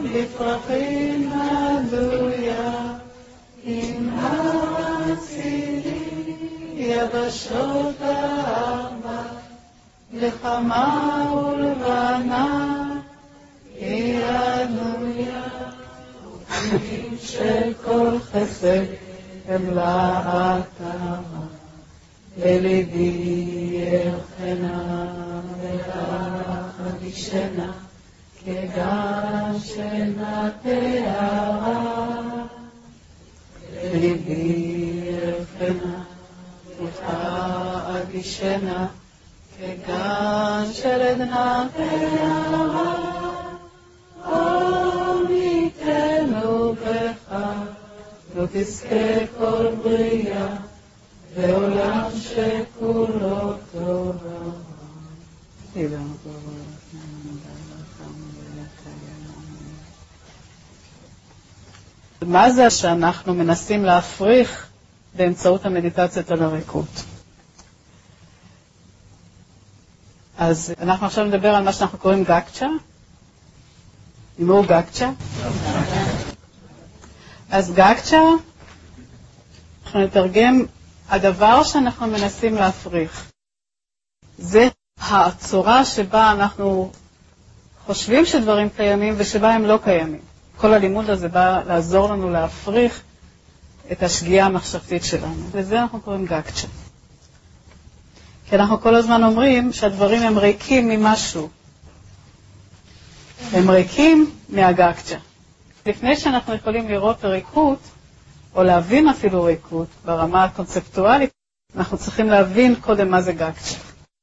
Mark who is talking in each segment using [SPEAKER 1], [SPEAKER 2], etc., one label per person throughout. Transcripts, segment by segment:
[SPEAKER 1] לפרחים עלויה, עם הצילי יבשות הארבע, לחמה ולבנה היא עלויה, ופנים של כל חסד הם לעתרה, לליבי ירחנה ולך אדישנה, כגן שנטעה. לליבי ירחנה ולך אדישנה, כגן של עדנה תארה. עמיתנו בך לא תזכה כל בריאה, ועולם שכולו תורה. מה זה שאנחנו מנסים להפריך באמצעות המדיטציות על הריקות? אז אנחנו עכשיו נדבר על מה שאנחנו קוראים גקצ'ה. מהו גקצ'ה? אז גקצ'ה, אנחנו נתרגם, הדבר שאנחנו מנסים להפריך. זה הצורה שבה אנחנו חושבים שדברים קיימים ושבה הם לא קיימים. כל הלימוד הזה בא לעזור לנו להפריך את השגיאה המחשבתית שלנו. לזה אנחנו קוראים גקצ'ה. כי אנחנו כל הזמן אומרים שהדברים הם ריקים ממשהו. הם ריקים מהגקצ'ה. לפני שאנחנו יכולים לראות ריקות, או להבין אפילו ריקות ברמה הקונספטואלית, אנחנו צריכים להבין קודם מה זה גקצ'ה.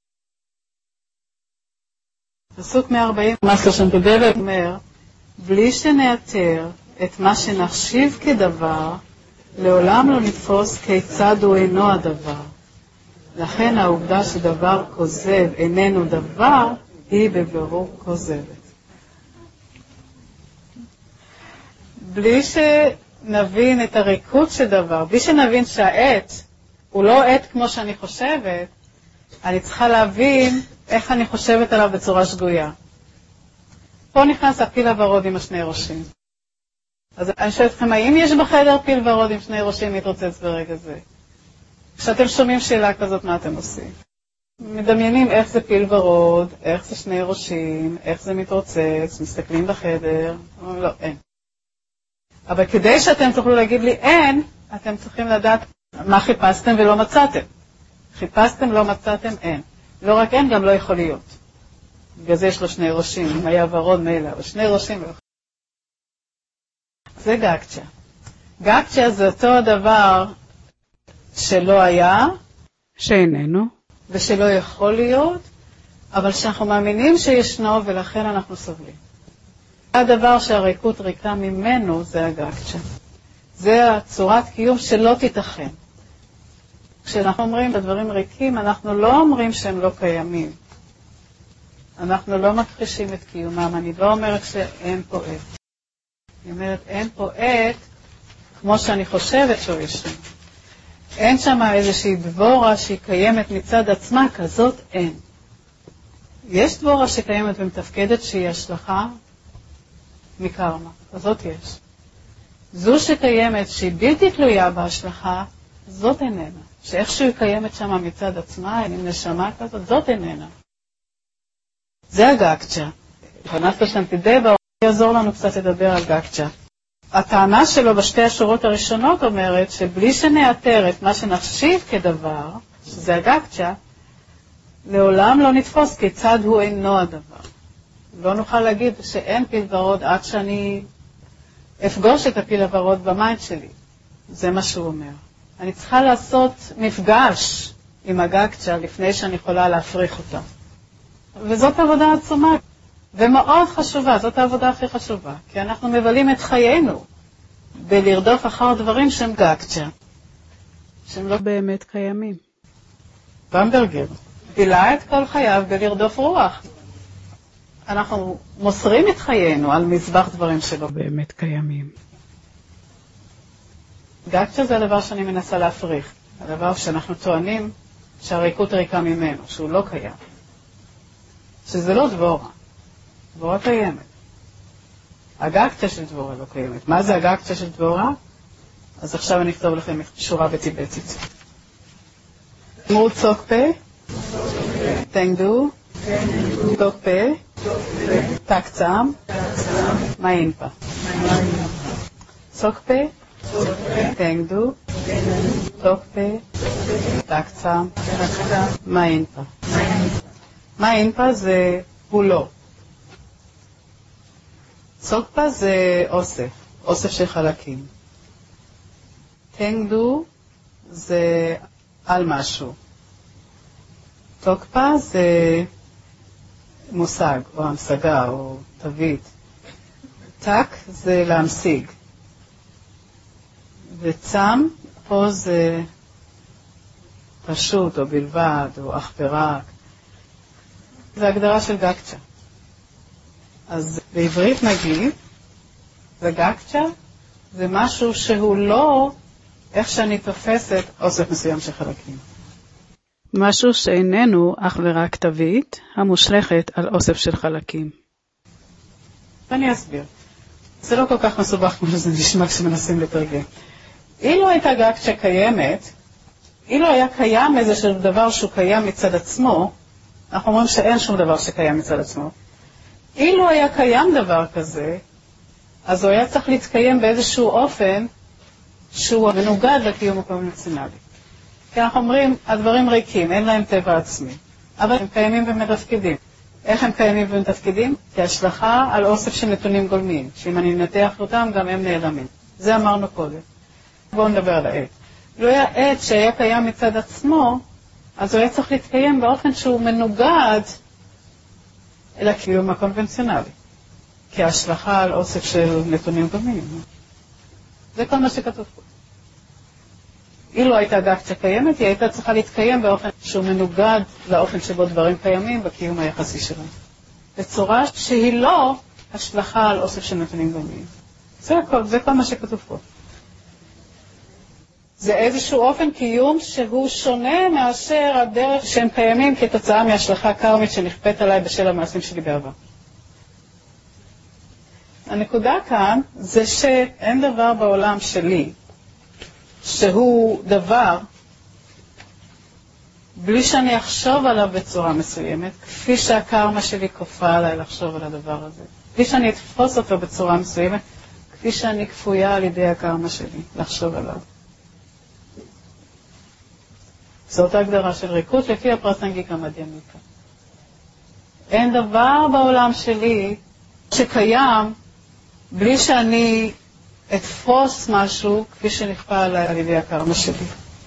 [SPEAKER 1] פסוק 140, מאסטר שנטודלה אומר, בלי שנאתר את מה שנחשיב כדבר, לעולם לא נתפוס כיצד הוא אינו הדבר. לכן העובדה שדבר כוזב איננו דבר, היא בבירור כוזבת. בלי שנבין את הריקות של דבר, בלי שנבין שהעת הוא לא עת כמו שאני חושבת, אני צריכה להבין איך אני חושבת עליו בצורה שגויה. פה נכנס הפיל הוורוד עם השני ראשים. אז אני שואלת אתכם, האם יש בחדר פיל ורוד עם שני ראשים מתרוצץ ברגע זה? כשאתם שומעים שאלה כזאת, מה אתם עושים? מדמיינים איך זה פיל ורוד, איך זה שני ראשים, איך זה מתרוצץ, מסתכלים בחדר, לא, אין. אבל כדי שאתם תוכלו להגיד לי אין, אתם צריכים לדעת מה חיפשתם ולא מצאתם. חיפשתם, לא מצאתם, אין. לא רק אין, גם לא יכול להיות. בגלל זה יש לו שני ראשים, אם היה ורוד מילא, אבל שני ראשים לא יכול. זה גקצ'ה. גקצ'ה זה אותו הדבר שלא היה, שאיננו, ושלא יכול להיות, אבל שאנחנו מאמינים שישנו ולכן אנחנו סובלים. הדבר שהריקות ריקה ממנו זה הגקצ'ה. זה הצורת קיום שלא תיתכן. כשאנחנו אומרים הדברים ריקים, אנחנו לא אומרים שהם לא קיימים. אנחנו לא מכחישים את קיומם. אני לא אומרת שאין פה עת. אני אומרת אין פה עת כמו שאני חושבת שהוא ישן. אין שם איזושהי דבורה שהיא קיימת מצד עצמה, כזאת אין. יש דבורה שקיימת ומתפקדת שהיא השלכה מקרמה, כזאת יש. זו שקיימת שהיא בלתי תלויה בהשלכה, זאת איננה. שאיכשהו היא קיימת שם מצד עצמה, עם נשמה כזאת, זאת איננה. זה הגקצ'ה. חנפת שנטודלה יעזור לנו קצת לדבר על גקצ'ה. הטענה שלו בשתי השורות הראשונות אומרת שבלי שנאתר את מה שנחשיב כדבר, שזה הגקצ'ה, לעולם לא נתפוס כיצד הוא אינו הדבר. לא נוכל להגיד שאין פיל ורוד עד שאני אפגוש את הפיל הוורוד במיינד שלי. זה מה שהוא אומר. אני צריכה לעשות מפגש עם הגקצ'ה לפני שאני יכולה להפריך אותה. וזאת עבודה עצומה. ומאוד חשובה, זאת העבודה הכי חשובה, כי אנחנו מבלים את חיינו בלרדוף אחר דברים שהם גקצ'ה, שהם לא באמת קיימים. במברגר בילה את כל חייו בלרדוף רוח. אנחנו מוסרים את חיינו על מזבח דברים שלא באמת קיימים. גקצ'ה זה הדבר שאני מנסה להפריך, הדבר שאנחנו טוענים שהריקות ריקה ממנו, שהוא לא קיים. שזה לא דבורה. דבורה קיימת. הגקצ'ה של דבורה לא קיימת. מה זה הגקצ'ה של דבורה? אז עכשיו אני אכתוב לכם שורה בטיבטית. אמרו צוקפה, תנגדו, צוקפה, תקצם, מאינפה. צוקפה, תנגדו, צוקפה, תקצם, מאינפה. מאינפה זה בולו. צוקפה זה אוסף, אוסף של חלקים. תנגדו זה על משהו. תוקפה זה מושג, או המשגה, או תווית. תק זה להמשיג. וצם, פה זה פשוט, או בלבד, או אך ורק. זה הגדרה של גקצ'ה. אז בעברית נגיד, זה גקצ'ה, זה משהו שהוא לא איך שאני תופסת אוסף מסוים של חלקים.
[SPEAKER 2] משהו שאיננו אך ורק תווית המושלכת על אוסף של חלקים.
[SPEAKER 1] ואני אסביר. זה לא כל כך מסובך כמו שזה נשמע כשמנסים לתרגם. אילו הייתה גקצ'ה קיימת, אילו היה קיים איזשהו דבר שהוא קיים מצד עצמו, אנחנו אומרים שאין שום דבר שקיים מצד עצמו. אילו היה קיים דבר כזה, אז הוא היה צריך להתקיים באיזשהו אופן שהוא מנוגד לקיום הקונבנציונלי. כי אנחנו אומרים, הדברים ריקים, אין להם טבע עצמי, אבל הם קיימים ומתפקדים. איך הם קיימים ומתפקדים? כהשלכה על אוסף של נתונים גולמיים, שאם אני נתח אותם, גם הם נעלמים. זה אמרנו קודם. בואו נדבר על העט. לא היה עט שהיה קיים מצד עצמו, אז הוא היה צריך להתקיים באופן שהוא מנוגד אל הקיום הקונבנציונלי, כהשלכה על אוסף של נתונים גולמיים. זה כל מה שכתוב פה. אילו הייתה גקצ'ה קיימת, היא הייתה צריכה להתקיים באופן שהוא מנוגד לאופן שבו דברים קיימים בקיום היחסי שלהם. בצורה שהיא לא השלכה על אוסף של נתונים גולמיים. זה כל מה שכתוב פה. זה איזשהו אופן קיום שהוא שונה מאשר הדרך שהם קיימים כתוצאה מהשלכה קרמית שנכפית עליי בשל המעשים שלי בעבר. הנקודה כאן זה שאין דבר בעולם שלי שהוא דבר בלי שאני אחשוב עליו בצורה מסוימת, כפי שהקרמה שלי כופה עליי לחשוב על הדבר הזה. בלי שאני אתפוס אותו בצורה מסוימת, כפי שאני כפויה על ידי הקרמה שלי לחשוב עליו. זאת ההגדרה של ריקות לפי הפרסנגיקה מדהימיקה. אין דבר בעולם שלי שקיים בלי שאני אתפוס משהו כפי שנכפה עליי על ידי הקרמה שלי.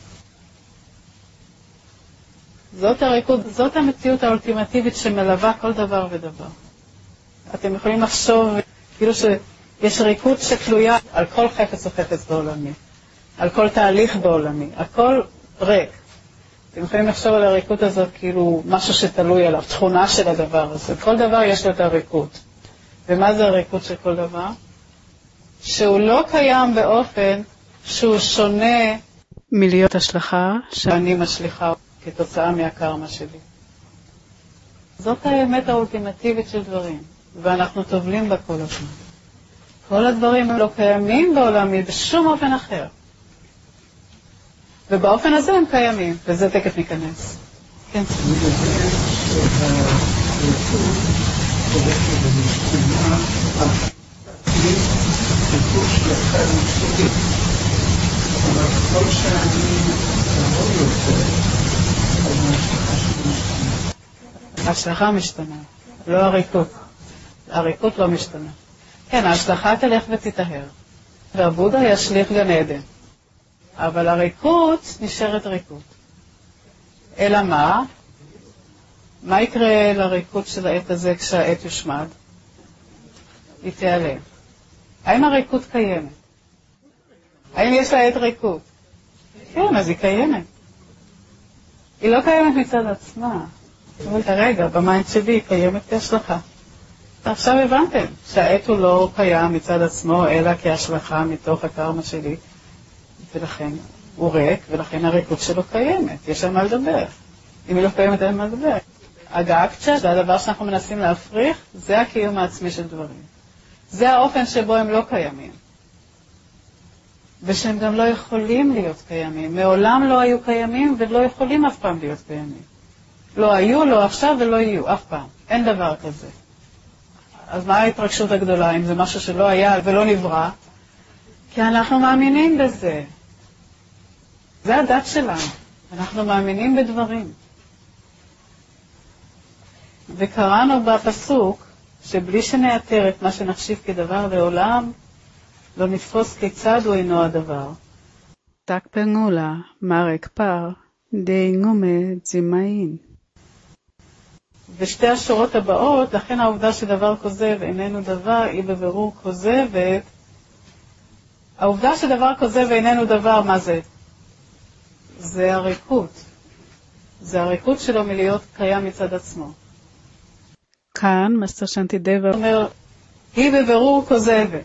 [SPEAKER 1] זאת הריקות, זאת המציאות האולטימטיבית שמלווה כל דבר ודבר. אתם יכולים לחשוב כאילו שיש ריקות שתלויה על כל חפץ או חפץ בעולמי, על כל תהליך בעולמי, הכל ריק. אתם יכולים לחשוב על הריקות הזאת כאילו משהו שתלוי עליו, תכונה של הדבר הזה. כל דבר יש לו את הריקות. ומה זה הריקות של כל דבר? שהוא לא קיים באופן שהוא שונה
[SPEAKER 2] מלהיות השלכה
[SPEAKER 1] שאני משליחה כתוצאה מהקרמה שלי. זאת האמת האולטימטיבית של דברים, ואנחנו טובלים בה כל הזמן. כל הדברים הם לא קיימים בעולמי בשום אופן אחר. ובאופן הזה הם קיימים, וזה תקף ניכנס. כן. ההשלכה משתנה, לא הריקות. הריקות לא משתנה. כן, ההשלכה תלך ותתאהר. והבודה ישליך גן עדן. אבל הריקות נשארת ריקות. אלא מה? מה יקרה לריקות של העת הזה כשהעת יושמד? היא תיעלם. האם הריקות קיימת? האם יש לה עת ריקות? כן, אז היא קיימת. היא לא קיימת מצד עצמה. אבל כרגע, במיינד שלי, היא קיימת כהשלכה. עכשיו הבנתם שהעת הוא לא קיים מצד עצמו, אלא כהשלכה מתוך הקרמה שלי. ולכן הוא ריק, ולכן הריקות שלו קיימת. יש על מה לדבר. אם היא לא קיימת, אין מה לדבר. הגקצ'ה, זה הדבר שאנחנו מנסים להפריך, זה הקיום העצמי של דברים. זה האופן שבו הם לא קיימים. ושהם גם לא יכולים להיות קיימים. מעולם לא היו קיימים ולא יכולים אף פעם להיות קיימים. לא היו, לא עכשיו ולא יהיו, אף פעם. אין דבר כזה. אז מה ההתרגשות הגדולה? אם זה משהו שלא היה ולא נברא? כי אנחנו מאמינים בזה. זה הדת שלנו. אנחנו מאמינים בדברים. וקראנו בפסוק שבלי שנאתר את מה שנחשיב כדבר לעולם, לא נתפוס כיצד הוא אינו הדבר.
[SPEAKER 2] Tak pengula, marek par, דאינגומה זימאין.
[SPEAKER 1] ושתי השורות הבאות, לכן העובדה שדבר כוזב איננו דבר, היא בבירור כוזבת. העובדה שדבר כוזב איננו דבר, מה זה? זה הריקות. זה הריקות שלו מלהיות קיים מצד עצמו.
[SPEAKER 2] כאן, מסתר שנטידבר
[SPEAKER 1] אומר, היא בבירור כוזבת.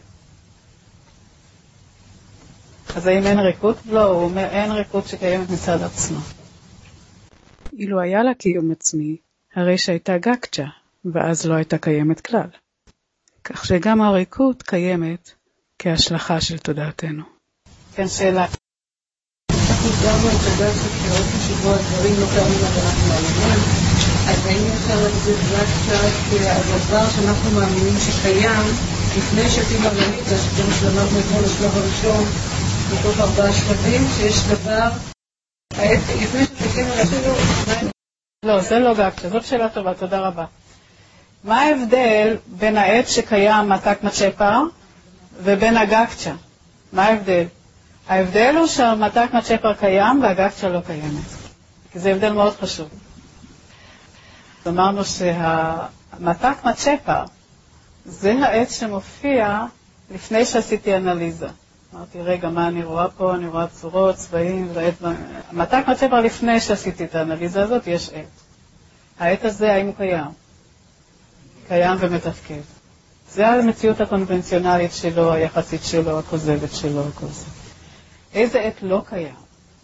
[SPEAKER 1] אז האם אין ריקות? לא, הוא אומר, אין ריקות שקיימת מצד עצמה.
[SPEAKER 2] אילו היה לה קיום עצמי, הרי שהייתה גקצ'ה, ואז לא הייתה קיימת כלל. כך שגם הריקות קיימת כהשלכה של תודעתנו.
[SPEAKER 1] כן, שאלה.
[SPEAKER 3] אנחנו גרנו את הגקצ'ה כאופן שבו הדברים לא קיימים ואנחנו מאמינים, אז האם אפשר להגדיר גקצ'ה כהדבר שאנחנו מאמינים שקיים לפני שאפילו הרמית, זה מה שלמדנו אתמול לשלב הראשון, מתוך 4 שלבים, שיש דבר, לפני שתקים על אפילו...
[SPEAKER 1] לא, זה לא גקצ'ה, זאת שאלה טובה, תודה רבה. מה ההבדל בין העץ שקיים מתק מצ'פר ובין הגקצ'ה? מה ההבדל? ההבדל הוא שהמתק מצ'פר קיים והגקצ'ה לא קיימת. כי זה הבדל מאוד חשוב. אמרנו שהמתק מצ'פר זה העץ שמופיע לפני שעשיתי אנליזה. אמרתי, רגע, מה אני רואה פה? אני רואה צורות, צבעים, המתק מצ'פר לפני שעשיתי את האנליזה הזאת, יש עט. העט הזה, האם הוא קיים? קיים ומתפקד. זה המציאות הקונבנציונלית שלו, היחסית שלו, הכוזבת שלו, כל זה. איזה עט לא קיים?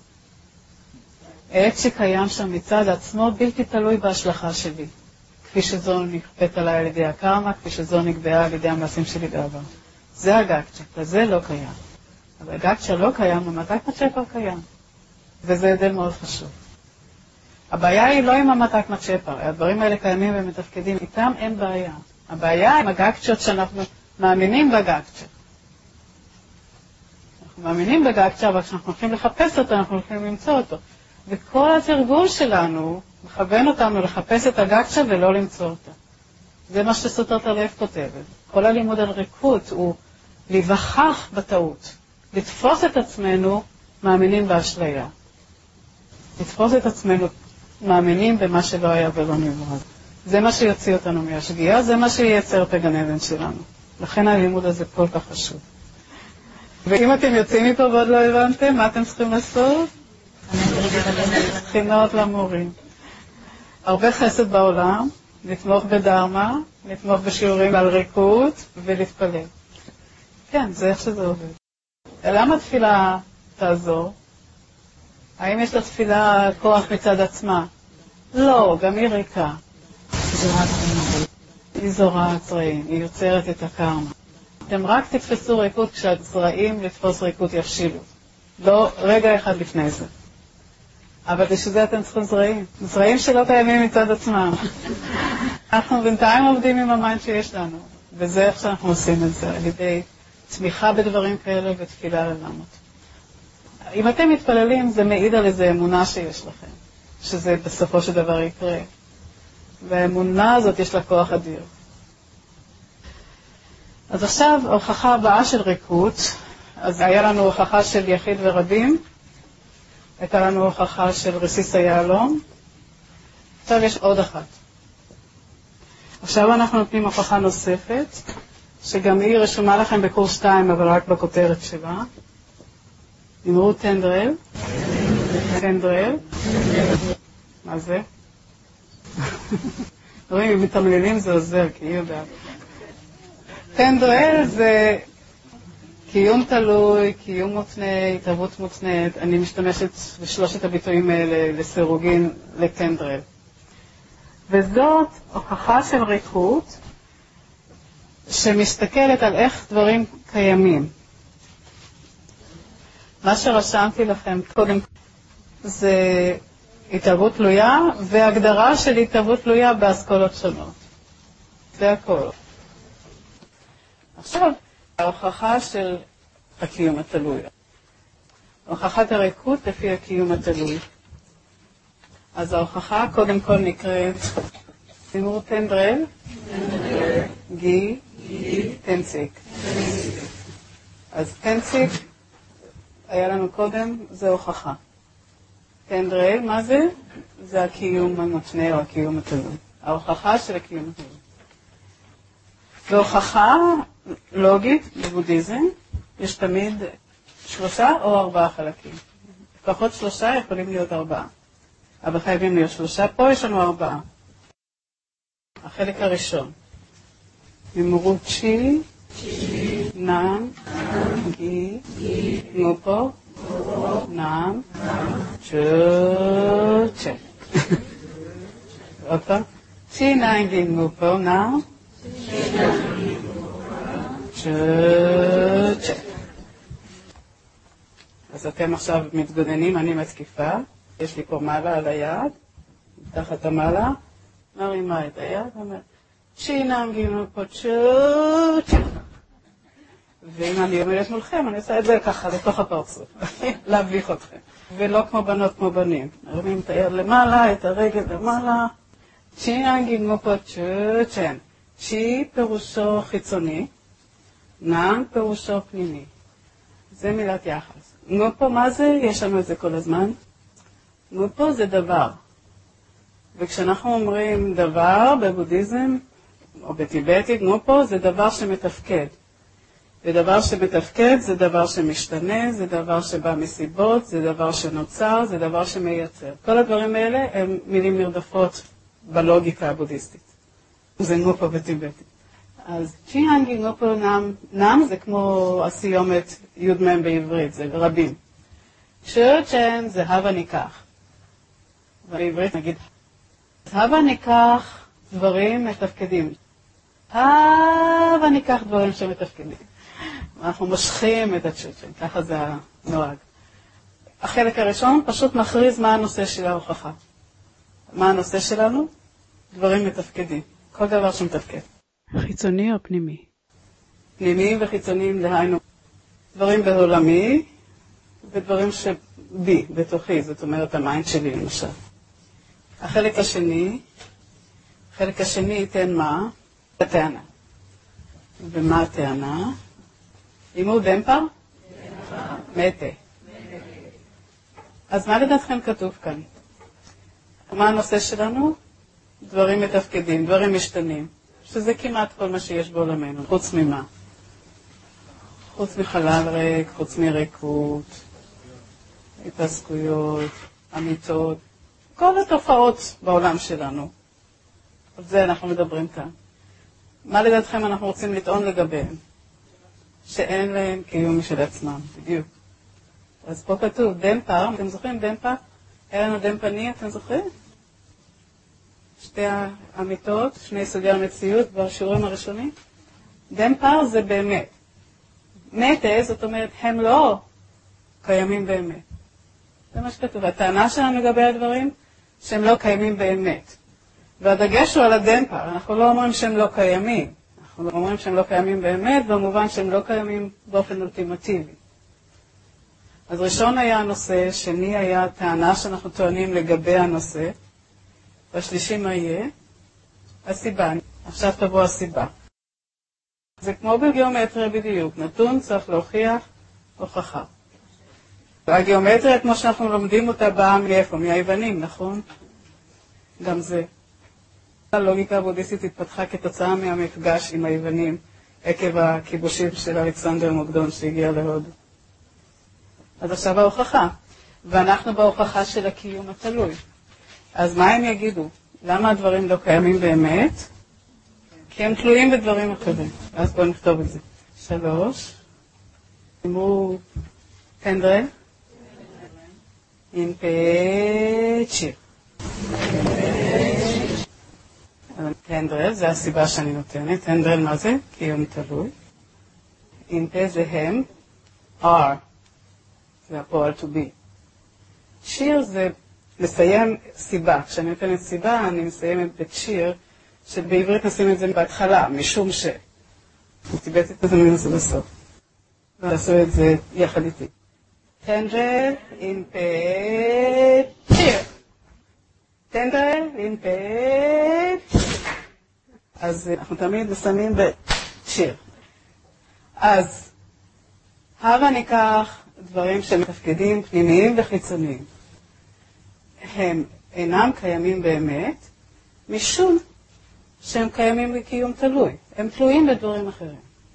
[SPEAKER 1] העט שקיים שם מצד עצמו בלתי תלוי בהשלכה שלי. כפי שזו נכפית עליי על ידי הקרמה, כפי שזו נקבעה על ידי המעשים שלי בעבר. זה הגקצ'ה, וזה לא קיים. אבל הגקצ'ה לא קיים, המתק מצ'פר קיים. וזה הבדל מאוד חשוב. הבעיה היא לא עם המתק מצ'פר, הדברים האלה קיימים ומתפקדים, איתם אין בעיה. הבעיה עם הגקצ'ות שאנחנו מאמינים בגקצ'ה. אנחנו מאמינים בגקצ'ה, אבל כשאנחנו הולכים לחפש אותו, אנחנו הולכים למצוא אותו. וכל התרגול שלנו מכוון אותנו לחפש את הגקצ'ה ולא למצוא אותה. זה מה שסותרת הלב כותבת. כל הלימוד על ריקות הוא להיווכח בטעות. לתפוס את עצמנו מאמינים באשליה. לתפוס את עצמנו מאמינים במה שלא היה ולא נברא. זה מה שיוציא אותנו מהשגיאה, זה מה שייצר את הגן עדן שלנו. לכן הלימוד הזה כל כך חשוב. ואם אתם יוצאים מפה ועוד לא הבנתם, מה אתם צריכים לעשות? בחינות למורים. הרבה חסד בעולם, לתמוך בדרמה, לתמוך בשיעורים על ריקות ולהתפלל. כן, זה איך שזה עובד. למה תפילה תעזור? האם יש לתפילה כוח מצד עצמה? לא, גם היא ריקה. היא זורעת זרעים, היא יוצרת את הקרמה. אתם רק תתפסו ריקות כשהזרעים לתפוס ריקות יפשילו. לא רגע אחד לפני זה. אבל בשביל אתם צריכים זרעים. זרעים שלא קיימים מצד עצמם. אנחנו בינתיים עובדים עם המים שיש לנו. וזה איך שאנחנו עושים את זה, על ידי תמיכה בדברים כאלה ותפילה ללמות. אם אתם מתפללים, זה מעיד על איזו אמונה שיש לכם. שזה בסופו של דבר יקרה. והאמונה הזאת יש לה כוח אדיר. אז עכשיו, ההוכחה הבאה של ריקות, אז היה לנו הוכחה של יחיד ורבים, הייתה לנו הוכחה של רסיס היהלום, עכשיו יש עוד אחת. עכשיו אנחנו נותנים הוכחה נוספת, שגם היא רשומה לכם בקורס 2, אבל רק בכותרת שלה. אמרו טנדרל. טנדרל. מה זה? רואים, אם מתמללים זה עוזר, כי היא יודעת. טנדרל זה קיום תלוי, קיום מותנה, התערבות מותנית. אני משתמשת בשלושת הביטויים האלה לסירוגין לטנדרל. וזאת הוכחה של ריקות שמסתכלת על איך דברים קיימים. מה שרשמתי לכם קודם זה התערבות תלויה והגדרה של התערבות תלויה באסכולות שונות. זה הכל. עכשיו, ההוכחה של הקיום התלוי. הוכחת הריקות לפי הקיום התלוי. אז ההוכחה קודם כל נקראת סימור טנדרל, גי, טנציק. אז טנציק היה לנו קודם, זה הוכחה. טנדרל, מה זה? זה הקיום המותנה או הקיום התלוי. ההוכחה של הקיום התלוי. והוכחה לוגית בבודהיזם, יש תמיד 3 או 4 חלקים. לפחות 3 יכולים להיות 4. אבל חייבים להיות 3, פה יש לנו 4. החלק הראשון. ממורות צ'י, נאם, גי, נופו, נאם, צ'ה. עוד פעם. צ'י, נאם, גי, נופו, נאם, צ'ה. אז אתם עכשיו מתגוננים, אני מתקיפה. יש לי פה מעלה על היד, תחת המעלה, מרימה את היד, אומרת, שינם גינו פה צ'וט. ואם אני אומרת מולכם, אני עושה את זה ככה, לתוך הפרצוף, להביך אתכם. ולא כמו בנות, כמו בנים. מרימים את היד למעלה, את הרגל למעלה, שינם גינו פה צ'וט. צ'י פירושו חיצוני, נאם פירושו פנימי. זה מילת יחס. נופו, מה זה? יש לנו את זה כל הזמן. נופו זה דבר. וכשאנחנו אומרים דבר בבודהיזם או בטיבטית, נופו זה דבר שמתפקד. ודבר שמתפקד זה דבר שמשתנה, זה דבר שבא מסיבות, זה דבר שנוצר, זה דבר שמייצר. כל הדברים האלה הם מילים נרדפות בלוגיקה הבודהיסטית. זה נופו בטיבטית. אז צ'יהנגי נופו נאם זה כמו הסיומת י' בעברית, זה רבים. צ'רצ'ן זה הווה ניקח. בעברית נגיד, הווה ניקח דברים מתפקדים. הווה ניקח דברים שמתפקדים. אנחנו מושכים את הצ'רצ'ן, ככה זה הנוהג. החלק הראשון פשוט מכריז מה הנושא של ההוכחה. מה הנושא שלנו? דברים מתפקדים. כל דבר שמתפקד.
[SPEAKER 2] חיצוני או פנימי?
[SPEAKER 1] פנימיים וחיצוניים, דהיינו, דברים בעולמי ודברים שבי, בתוכי, זאת אומרת המיינד שלי למשל. החלק השני ייתן מה? הטענה. ומה הטענה? אם הוא דמפה? מתה. אז מה לדעתכם כתוב כאן? מה הנושא שלנו? דברים מתפקדים, דברים משתנים. שזה כמעט כל מה שיש בעולמנו, חוץ ממה? חוץ מחלל ריק, חוץ מריקות, התעסקויות, אמיתות, כל התופעות בעולם שלנו. על זה אנחנו מדברים כאן. מה לדעתכם אנחנו רוצים לטעון לגביהם? שאין להם קיום משל עצמם, בדיוק. אז פה כתוב, דמפה, אתם זוכרים דמפה? היה לנו דמפני, אתם זוכרים? שתי האמיתות, שני סוגי המציאות בשיעורים הראשונים. דמפה זה באמת. מתה, זאת אומרת, הם לא קיימים באמת. זה מה שכתוב. הטענה שלנו לגבי הדברים, שהם לא קיימים באמת. והדגש הוא על הדמפה. אנחנו לא אומרים שהם לא קיימים. אנחנו אומרים שהם לא קיימים באמת, במובן שהם לא קיימים באופן אולטימטיבי. אז ראשון היה הנושא, שני היה הטענה שאנחנו טוענים לגבי הנושא, והשלישי מה יהיה? הסיבה. עכשיו תבוא הסיבה. זה כמו בגיאומטריה בדיוק. נתון צריך להוכיח הוכחה. והגיאומטריה, כמו שאנחנו לומדים אותה, באה מאיפה? מהיוונים, נכון? גם זה. הלוגיקה הבודהיסטית התפתחה כתוצאה מהמפגש עם היוונים, עקב הכיבושים של אלכסנדר מוקדון שהגיע להודו. אז עכשיו ההוכחה. ואנחנו בהוכחה של הקיום התלוי. אז מה הם יגידו? למה הדברים לא קיימים באמת? כי הם תלויים בדברים אחרים. אז בואו נכתוב את זה. 3. אמרו טנדרל. In page. הנדרל, זה הסיבה שאני נותנת. הנדרל מה זה? קיום תלוי. עם פה זה הם, are, זה הפועל to be. שיר זה לסיים סיבה. כשאני נותנת סיבה, אני מסיימת בשיר, שבעברית נשים את זה בהתחלה, משום ש. טיבטית את המילים הזה בסוף. ועשו את זה יחד איתי. הנדרל, עם פה, שיר. הנדרל, עם פה, אז אנחנו תמיד מסיימים בשיר. אז הבה ניקח דברים של תפקידים פנימיים וחיצוניים. הם אינם קיימים באמת, משום שהם קיימים בקיום תלוי. הם תלויים בדברים אחרים.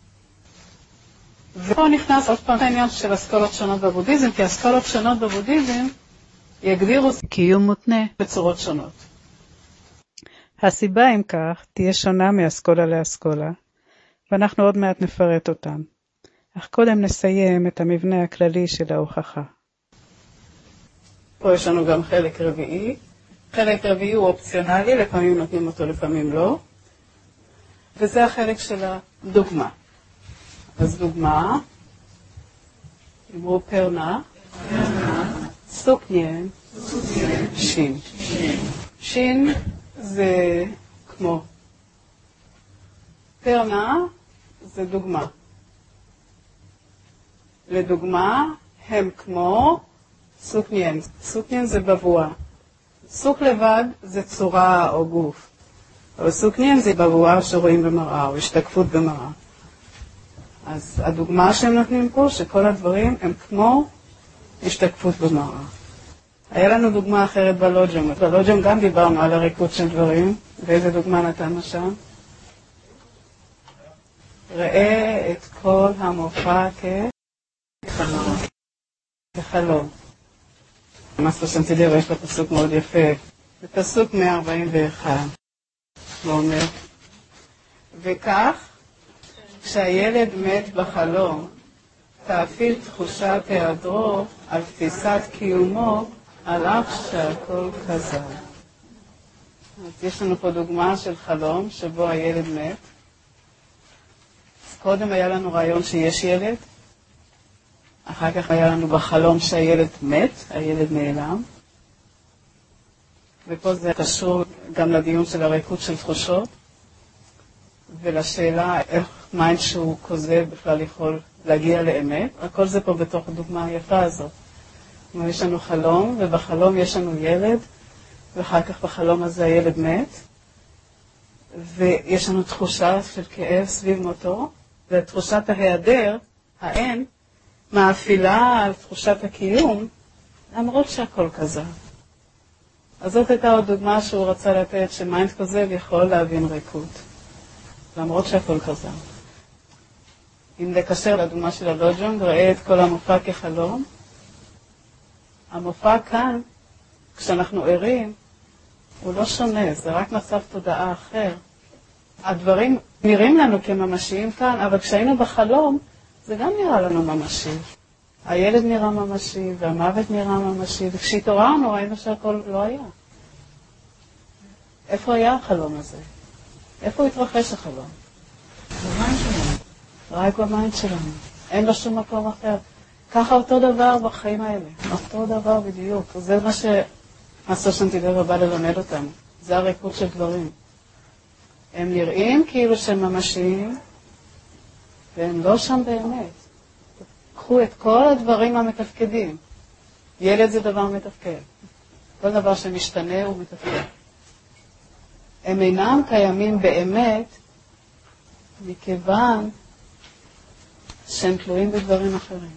[SPEAKER 1] ופה נכנס עוד פעם העניין של אסכולות שונות בבודהיזם, כי אסכולות שונות בבודהיזם יגדירו
[SPEAKER 2] קיום מותנה
[SPEAKER 1] בצורות שונות.
[SPEAKER 2] הסיבה אם כך תהיה שונה מאסכולה לאסכולה, ואנחנו עוד מעט נפרט אותם. אך קודם נסיים את המבנה הכללי של ההוכחה.
[SPEAKER 1] פה יש לנו גם חלק רביעי. חלק רביעי הוא אופציונלי, לפעמים נותנים אותו, לפעמים לא. וזה החלק של הדוגמה. אז דוגמה, אמרו פרנה, סוקניין, שין. שין זה כמו. פרנה זה דוגמה. לדוגמה, הם כמו סוקניין. סוקניין זה בבואה. סוק לבד זה צורה או גוף. אבל סוקניין זה בבואה שרואים במראה או השתקפות במראה. אז הדוגמה שהם נותנים פה, שכל הדברים הם כמו השתקפות במראה. היה לנו דוגמה אחרת בלוג'ם. בלוג'ם גם דיברנו על הריקוד של דברים. ואיזה דוגמה נתנו שם? ראה את כל המופע כחלום. מסטר סנטידר יש לו פסוק מאוד יפה. זה פסוק 141. הוא אומר, וכך, כשהילד מת בחלום, תאפיל תחושת היעדרו על תפיסת קיומו, על אף שהכל כזב. אז יש לנו פה דוגמה של חלום שבו הילד מת. אז קודם היה לנו רעיון שיש ילד, אחר כך היה לנו בחלום שהילד מת, הילד נעלם. ופה זה קשור גם לדיון של הריקוד של תחושות, ולשאלה איך מיינד שהוא כוזב בכלל יכול להגיע לאמת. הכל זה פה בתוך הדוגמה היפה הזאת. יש לנו חלום, ובחלום יש לנו ילד, ואחר כך בחלום הזה הילד מת, ויש לנו תחושה של כאב סביב מותו, ותחושת ההיעדר, האין, מאפילה על תחושת הקיום, למרות שהכל כזה. אז זאת הייתה עוד דוגמה שהוא רצה לתת, שמיינד כוזב יכול להבין ריקוד, למרות שהכל כזה. אם לקשר לדוגמה של הלוג'ון, ראה את כל המופע כחלום, המופע כאן, כשאנחנו ערים, הוא לא שונה, זה רק מצב תודעה אחר. הדברים נראים לנו כממשיים כאן, אבל כשהיינו בחלום, זה גם נראה לנו ממשי. הילד נראה ממשי, והמוות נראה ממשי, וכשהתעוררנו ראינו שהכל לא היה. איפה היה החלום הזה? איפה הוא התרחש החלום? במיינד שלנו. רק במיינד שלנו. אין לו שום מקום אחר. ככה אותו דבר בחיים האלה. אותו דבר בדיוק. זה מה שמסטר סנטידר בא ללמד אותנו. זה הריקוד של דברים. הם נראים כאילו שהם ממשיים, והם לא שם באמת. קחו את כל הדברים המתפקדים. ילד זה דבר מתפקד. כל דבר שמשתנה הוא מתפקד. הם אינם קיימים באמת, מכיוון שהם תלויים בדברים אחרים.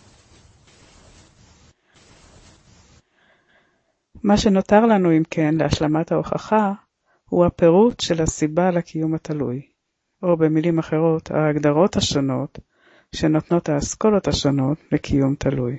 [SPEAKER 2] מה שנותר לנו אם כן להשלמת ההוכחה, הוא הפירוט של הסיבה לקיום התלוי, או במילים אחרות, ההגדרות השונות שנותנות האסכולות השונות לקיום תלוי.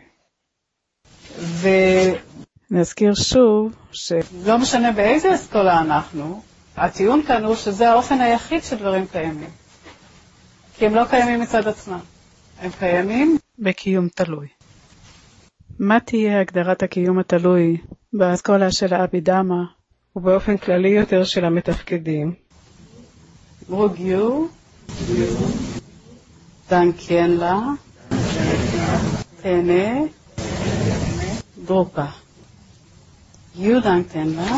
[SPEAKER 2] ונזכיר שוב
[SPEAKER 1] לא משנה באיזה אסכולה אנחנו, הטיעון כאן הוא שזה האופן היחיד שדברים קיימים. כי הם לא קיימים מצד עצמם. הם קיימים
[SPEAKER 2] בקיום תלוי. מה תהיה הגדרת הקיום התלוי באסכולה של האבידמה, ובאופן כללי יותר של המתפקדים?
[SPEAKER 1] גיו, דנקן לה, תנה, דרופה. גיו דנקן לה,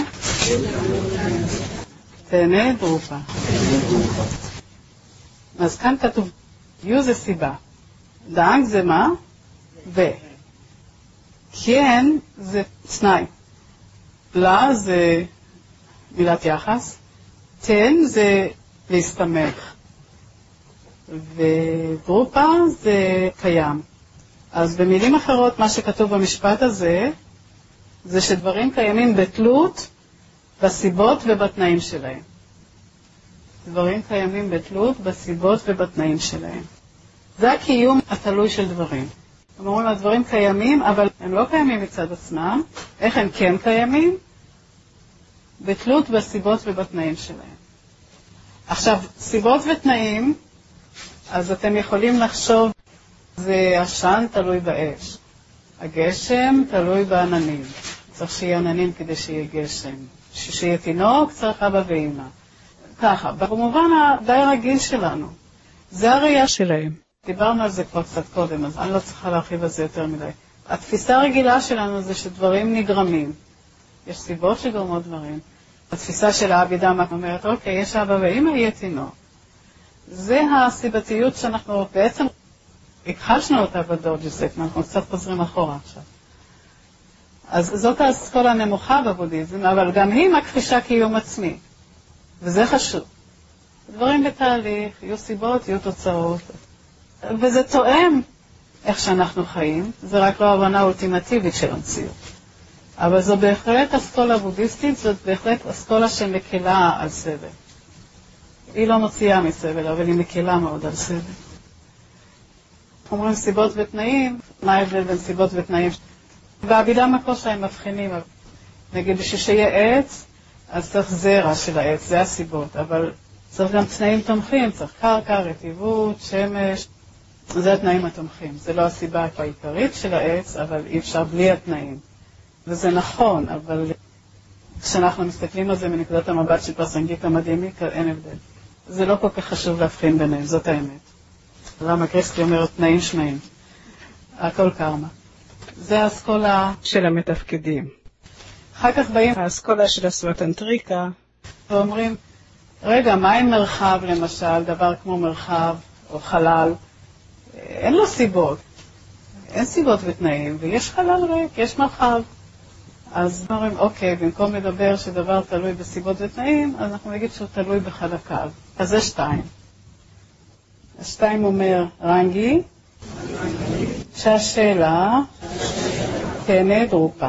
[SPEAKER 1] תנה, דרופה. אז כאן כתוב, גיו זה סיבה. דנק זה מה? כן זה תנאי. לה זה מילת יחס. תן זה להסתמך. ודרופה זה קיים. אז במילים אחרות, מה שכתוב במשפט הזה, זה שדברים קיימים בתלות בסיבות ובתנאים שלהם. דברים קיימים בתלות בסיבות ובתנאים שלהם. זה הקיום התלוי של דברים. אומרים, הדברים קיימים, אבל הם לא קיימים מצד עצמם. איך הם כן קיימים? בתלות בסיבות ובתנאים שלהם. עכשיו, סיבות ותנאים, אז אתם יכולים לחשוב, זה עשן תלוי באש. הגשם תלוי בעננים. צריך שיהיה עננים כדי שיהיה גשם. שיהיה תינוק, צריך אבא ואמא. ככה, במובן הדי רגיל שלנו. זה הראייה שלהם. דיברנו על זה כבר קצת קודם, אז אני לא צריכה להרחיב על זה יותר מדי. התפיסה הרגילה שלנו זה שדברים נגרמים. יש סיבות שגורמות דברים. התפיסה של האבידה אומרת, אוקיי, יש אבא ואמא, יהיה תינוק. זה הסיבתיות שאנחנו בעצם הכחשנו אותה בדורג'סק, אנחנו קצת חוזרים אחורה עכשיו. אז זאת האסכולה הנמוכה בבודהיזם, אבל גם היא מכחישה קיום עצמי. וזה חשוב. דברים בתהליך, יהיו סיבות, יהיו תוצאות. וזה תואם איך שאנחנו חיים, זה רק לא הבנה אולטימטיבית של המציאות. אבל זו בהחלט אסכולה בודהיסטית, זאת בהחלט אסכולה שמקלה על סבל. היא לא מוציאה מסבל, אבל היא מקלה מאוד על סבל. אומרים סיבות ותנאים, מה ההבדל בין סיבות ותנאים? בעבידה מקושה הם מבחינים, נגיד בשביל שיהיה עץ, אז צריך זרע של העץ, זה הסיבות, אבל צריך גם תנאים תומכים, צריך קרקע, רטיבות, שמש, זה התנאים התומכים. זה לא הסיבה העיקרית של העץ, אבל אי אפשר בלי התנאים. וזה נכון, אבל כשאנחנו מסתכלים על זה מנקודת המבט של פרסנגיטה מדהימיקה, אין הבדל. זה לא כל כך חשוב להבחין ביניהם, זאת האמת. למה קריסטי אומרת תנאים שמיים? הכל קרמה. זה האסכולה של המתפקדים. אחר כך באים האסכולה של הסווטנטריקה, ואומרים, רגע, מה עם מרחב למשל, דבר כמו מרחב או חלל? אין לו סיבות. אין סיבות ותנאים, ויש חלל ריק, יש מרחב. אז אומרים, אוקיי, במקום לדבר שדבר תלוי בסיבות ותנאים, אז אנחנו נגיד שהוא תלוי בחלקיו. אז זה 2. 2 אומר, רנגי, שהשאלה, תנה דרופה.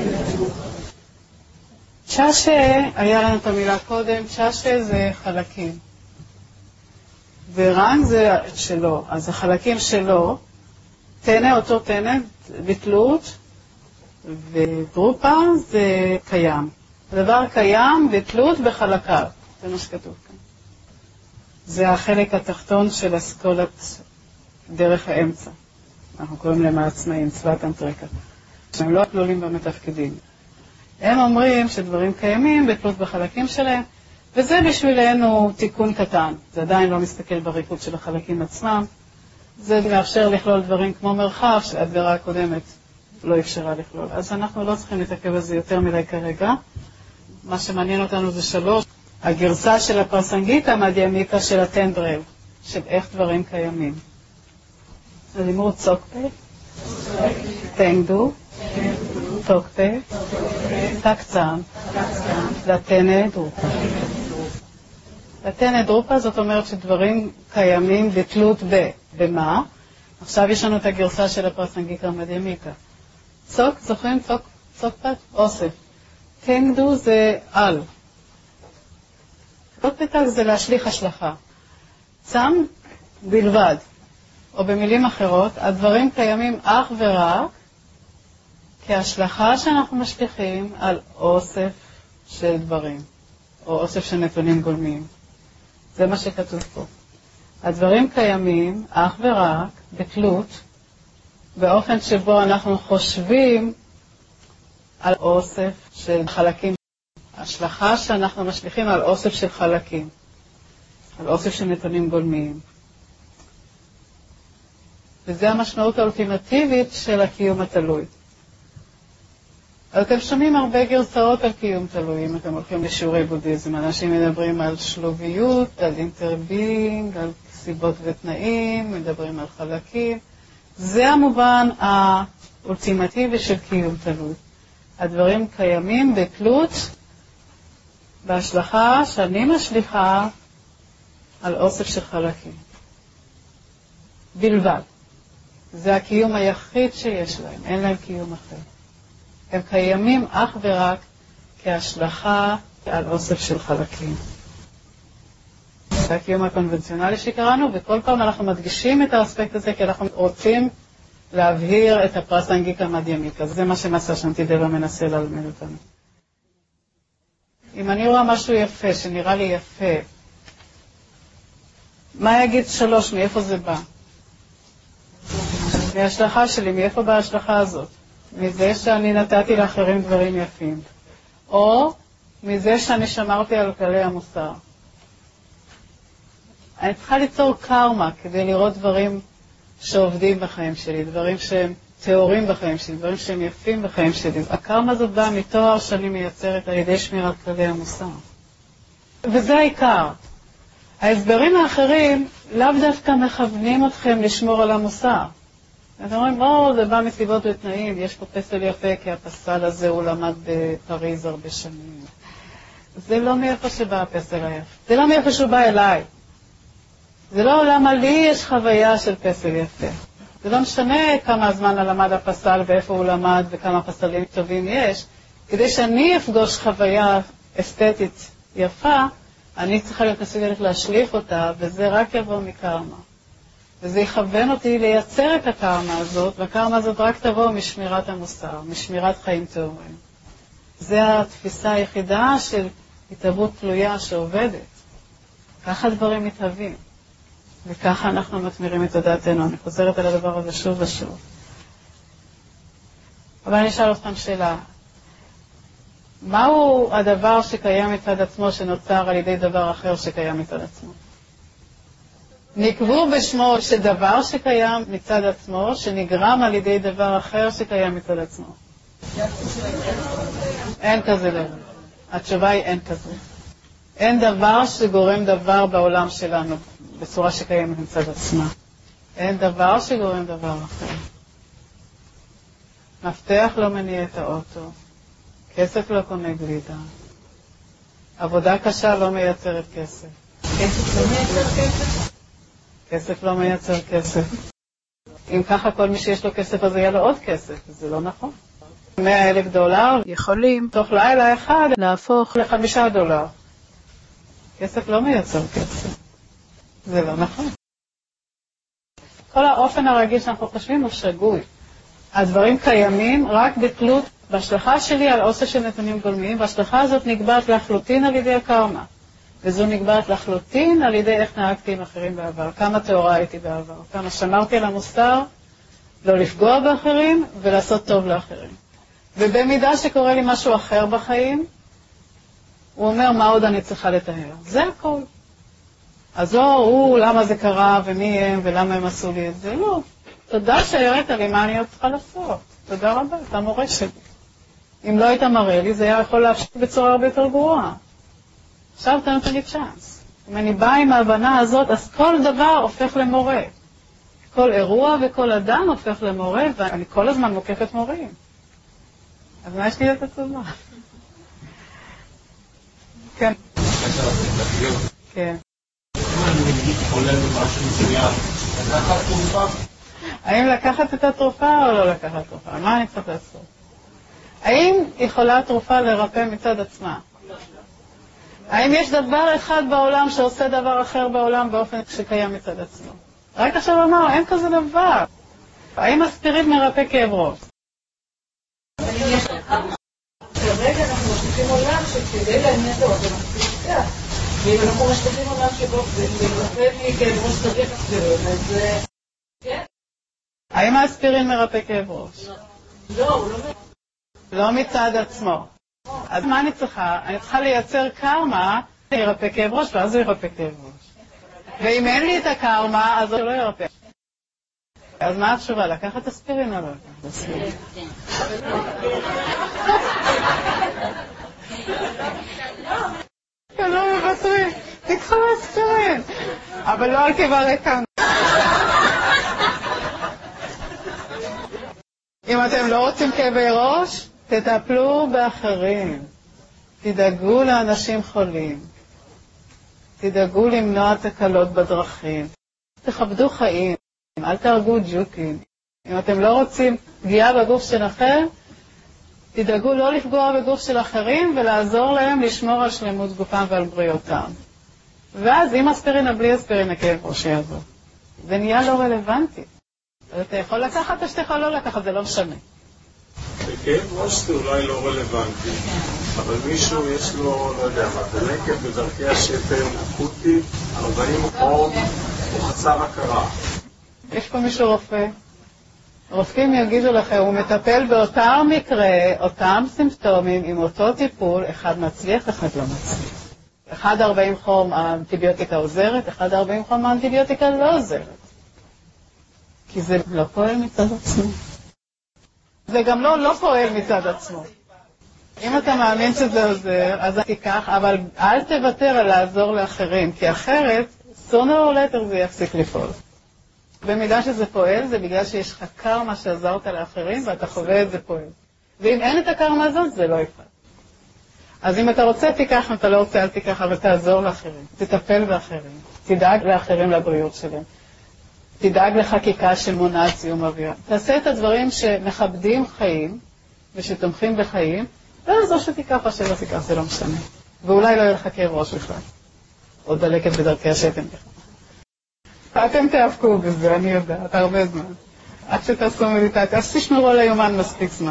[SPEAKER 1] צ'אשה, היה לנו את המילה קודם, צ'אשה זה חלקים. ורנג זה שלו, אז החלקים שלו, תנה, אותו תנה, בתלות, ודרופה זה קיים. הדבר קיים בתלות בחלקיו, זה מה שכתוב כאן. זה החלק התחתון של אסכולת דרך האמצע. אנחנו קוראים להם העצמאים, סווטנטריקה. שהם לא כלולים במתפקדים. הם אומרים שדברים קיימים בתלות בחלקים שלהם, וזה בשבילנו תיקון קטן. זה עדיין לא מסתכל בריקוד של החלקים עצמם. זה מאפשר לכלול דברים כמו מרחב, שההגדרה הקודמת לא אפשרה לכלול. אז אנחנו לא צריכים להתעכב על זה יותר מדי כרגע. מה שמעניין אותנו זה 3. הגרסה של הפרסנגיטה מדהימיקה של הטנדרל, של איך דברים קיימים. הלימוד צוקפה, טנגדו, טוקפה, טקצם, לטנה דרופה. לטנה דרופה זאת אומרת שדברים קיימים בתלות במה? עכשיו יש לנו את הגרסה של הפרסנגיטה מדהימיקה. צוק, זוכרים? צוקפת? אוסף. טנגדו זה על. טוקפתק זה להשליך השלכה. צם בלבד. או במילים אחרות, הדברים קיימים אך ורק כהשלכה שאנחנו משליכים על אוסף של דברים, או אוסף של נתונים גולמיים. זה מה שכתוב פה. הדברים קיימים אך ורק בתלות, באופן שבו אנחנו חושבים על אוסף של חלקים. השלכה שאנחנו משליכים על אוסף של חלקים. על אוסף של נתונים גולמיים. וזה המשמעות האולטימטיבית של הקיום התלוי. אתם שומעים הרבה גרסאות על קיום תלוי, אם אתם הולכים לשיעורי בודהיזם. אנשים מדברים על שלוביות, על אינטרבינג, על סיבות ותנאים, מדברים על חלקים. זה המובן האולטימטיבי של קיום תלוי. הדברים קיימים בתלות, בהשלכה שאני משליחה על אוסף של חלקים. בלבד. זה הקיום היחיד שיש להם, אין להם קיום אחר. הם קיימים אך ורק כהשלכה על אוסף של חלקים. זה הקיום הקונבנציונלי שקראנו, וכל פעם אנחנו מדגישים את האספקט הזה, כי אנחנו רוצים להבהיר את הפרסנגיקה המדיימיקה. זה מה שמסע שנטידבה מנסה ללמד אותנו. אם אני רואה משהו יפה, שנראה לי יפה, מה יגיד 3? מאיפה זה בא? מההשלכה שלי, מאיפה באה ההשלכה הזאת? מזה שאני נתתי לאחרים דברים יפים. או מזה שאני שמרתי על כללי המוסר. אני צריכה ליצור קרמה כדי לראות דברים שעובדים בחיים שלי, דברים שהם תיאורים בחיים שלי, דברים שהם יפים בחיים שלי. הקרמה הזאת באה מתואר שאני מייצרת על ידי שמירת כללי המוסר. וזה העיקר. ההסברים האחרים לאו דווקא מכוונים אתכם לשמור על המוסר. אתם אומרים, זה בא מסיבות ותנאים, יש פה פסל יפה, כי הפסל הזה הוא למד בפריז הרבה שנים. זה לא מאיפה שבא הפסל היפה. זה לא מאיפה שהוא בא אליי. זה לא למה לי יש חוויה של פסל יפה. זה לא משנה כמה זמן למד הפסל ואיפה הוא למד וכמה פסלים טובים יש. כדי שאני אפגוש חוויה אסתטית יפה, אני צריכה להיות מסוגלת להשליך אותה, וזה רק יבוא מקרמה. וזה יכוון אותי לייצר את הקרמה הזאת, והקרמה הזאת רק תבוא משמירת המוסר, משמירת חיים טהורים. זה התפיסה היחידה של התהוות תלויה שעובדת. ככה דברים מתהווים. וככה אנחנו מתמירים את דעתנו. אני חוזרת על הדבר הזה שוב ושוב. אבל אני אשאל אתכם שאלה. מהו הדבר שקיים מצד עצמו שנוצר על ידי דבר אחר שקיים מצד עצמו? נקבו בשמו שדבר שקיים מצד עצמו, שנגרם על ידי דבר אחר שקיים מצד עצמו. אין כזה דבר. התשובה היא אין כזה. אין דבר שגורם דבר בעולם שלנו בצורה שקיימת מצד עצמה. אין דבר שגורם דבר אחר. מפתח לא מניע את האוטו. כסף לא קונה גלידה. עבודה קשה לא מייצרת כסף.
[SPEAKER 3] כסף לא מייצר כסף?
[SPEAKER 1] כסף לא מייצר כסף. אם ככה כל מי שיש לו כסף אז יהיה לו עוד כסף, זה לא נכון. $100,000 יכולים תוך לילה אחד להפוך $5. כסף לא מייצר כסף. זה לא נכון. כל האופן הרגיל שאנחנו חושבים הוא שגוי. הדברים קיימים רק בתלות בהשלכה שלי על אוסף של נתונים גולמיים, וההשלכה הזאת נקבעת לחלוטין על ידי הקרמה. וזו נקבעת לחלוטין על ידי איך נהגתי עם אחרים בעבר, כמה תאורה הייתי בעבר, כמה שמרתי על המוסר, לא לפגוע באחרים ולעשות טוב לאחרים. ובמידה שקורה לי משהו אחר בחיים, הוא אומר מה עוד אני צריכה לתאר. זה הכל. אז לא, למה זה קרה ומי הם ולמה הם עשו לי את זה, לא. תודה שהראית לי מה אני עוד צריכה לעשות. תודה רבה, אתה מורה שלי. אם לא היית מראה לי, זה היה יכול להפשיט בצורה הרבה יותר גרועה. עכשיו אתה נותן לי צ'אנס. אם אני באה עם ההבנה הזאת, אז כל דבר הופך למורה. כל אירוע וכל אדם הופך למורה, ואני כל הזמן מוקפת מורים. אז מה יש לי את עצומה? כן. כן. האם לקחת את התרופה או לא לקחת תרופה? מה אני צריך לעשות? האם יכולה התרופה לרפא מצד עצמה? האם יש דבר אחד בעולם שעושה דבר אחר בעולם באופן שקיים מצד עצמו? רק עכשיו אמר, אין כזה דבר. האם אספירין מרפא כאב ראש?
[SPEAKER 3] כרגע אנחנו משתפים עולם שכדי להניע את האוטו מספיק כך. ואם אנחנו משתפים עולם שבו לרפא מכאב ראש צריך אספירין, אז כן.
[SPEAKER 1] האם האספירין מרפא כאב ראש?
[SPEAKER 3] לא, הוא לא מרפא.
[SPEAKER 1] לא מצד עצמו. אז מה אני צריכה? אני צריכה לייצר קרמה, ירפא כאב ראש, ואז הוא ירפא כאב ראש. ואם אין לי את הקרמה, אז הוא לא ירפא. אז מה התשובה? לקחת אספירין או לא לקחת אספירין? לא מבטרים, תיקחו אספירין. אבל לא על קיבה ריקה. אם אתם לא רוצים כאבי ראש, תטפלו באחרים. תדאגו לאנשים חולים. תדאגו למנוע תקלות בדרכים. תכבדו חיים. אל תהרגו ג'וקים. אם אתם לא רוצים פגיעה בגוף שלכם, תדאגו לא לפגוע בגוף של אחרים ולעזור להם לשמור על שלמות גופם ועל בריאותם. ואז עם אספירין או בלי אספירין הכאב ראש יעבור. זה נהיה לא רלוונטי. אתה יכול לקחת או שאתה יכול לא לקחת, זה לא משנה.
[SPEAKER 4] כאב ראש זה אולי לא רלוונטי, אבל מישהו יש לו, לא יודע מה, דלקת בדרכי השתן אקוטית, 40 חום, או חסר הכרה.
[SPEAKER 1] יש פה מישהו רופא. רופאים יגידו לכם, הוא מטפל באותם מקרה, אותם סימפטומים, עם אותו טיפול, אחד מצליח, אחד לא מצליח. 1-40 חום האנטיביוטיקה עוזרת, 1-40 חום האנטיביוטיקה לא עוזרת. כי זה לא פועל מצד עצמו. זה גם לא פועל מצד עצמו. אם אתה מאמין שזה עוזר, אז תיקח, אבל אל תוותר על לעזור לאחרים, כי אחרת, sooner or later זה יפסיק לפעול. במידה שזה פועל, זה בגלל שיש לך קרמה שעזרת לאחרים, ואתה חווה את זה פועל. ואם אין את הקרמה הזאת, זה לא יפעל. אז אם אתה רוצה, תיקח, אם אתה לא רוצה, אל תיקח, אבל תעזור לאחרים. תטפל באחרים. תדאג לאחרים לבריאות שלהם. תדאג לחקיקה שמונעת זיהום אוויר. תעשה את הדברים שמכבדים חיים, ושתומכים בחיים, ואז או שתיקח או שלא תיקח, זה לא משנה. ואולי לא יהיה לך כאב ראש בכלל. או דלקת בדרכי השתן בכלל. אתם תאבקו בזה, אני יודעת, הרבה זמן. עד שתעשו מדיטציה, אז תשמרו על היומן מספיק זמן.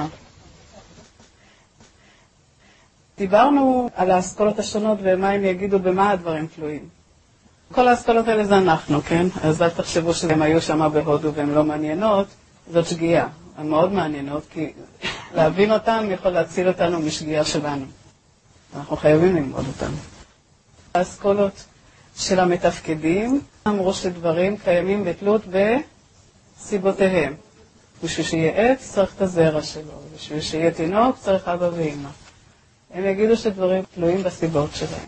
[SPEAKER 1] דיברנו על האסכולות השונות ומה הם יגידו במה הדברים תלויים. כל האסכולות האלה זה אנחנו, כן? אז אל תחשבו שהם היו שם בהודו והן לא מעניינות, זאת שגיאה. הן מאוד מעניינות, כי להבין אותן יכול להציל אותנו משגיאה שלנו. אנחנו חייבים ללמוד אותן. האסכולות של המתפקדים אמרו שדברים קיימים בתלות בסיבותיהם. בשביל שיהיה עץ צריך את הזרע שלו, בשביל שיהיה תינוק צריך אבא ואמא. הם יגידו שדברים תלויים בסיבות שלהם.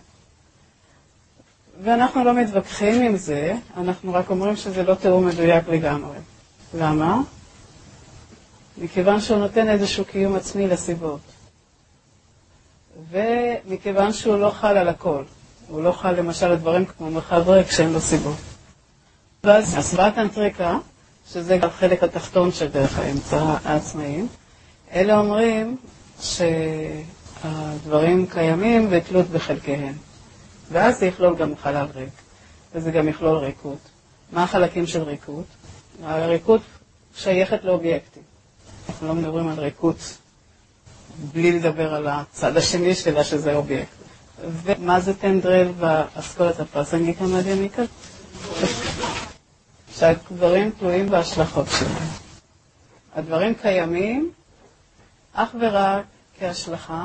[SPEAKER 1] ואנחנו לא מתווכחים עם זה, אנחנו רק אומרים שזה לא תיאור מדויק לגמרי. למה? מכיוון שהוא נותן איזשהו קיום עצמי לסיבות. ומכיוון שהוא לא חל על הכל. הוא לא חל למשל על דברים כמו מרחב ריק שאין לו סיבות. ואז הסברת אנטריקה, שזה החלק התחתון של דרך האמצע העצמאיים, אלה אומרים שהדברים קיימים ותלות בחלקיהם. ואז זה יכלול גם חלל ריק, וזה גם יכלול ריקות. מה החלקים של ריקות? הריקות שייכת לאובייקטים. אנחנו לא מדברים על ריקות בלי לדבר על הצד השני שלה שזה אובייקט. ומה זה תנדרל באסכולת הפרסנגיקה מדהמיקה? שהדברים תלויים בהשלכות שלהם. הדברים קיימים אך ורק כהשלכה,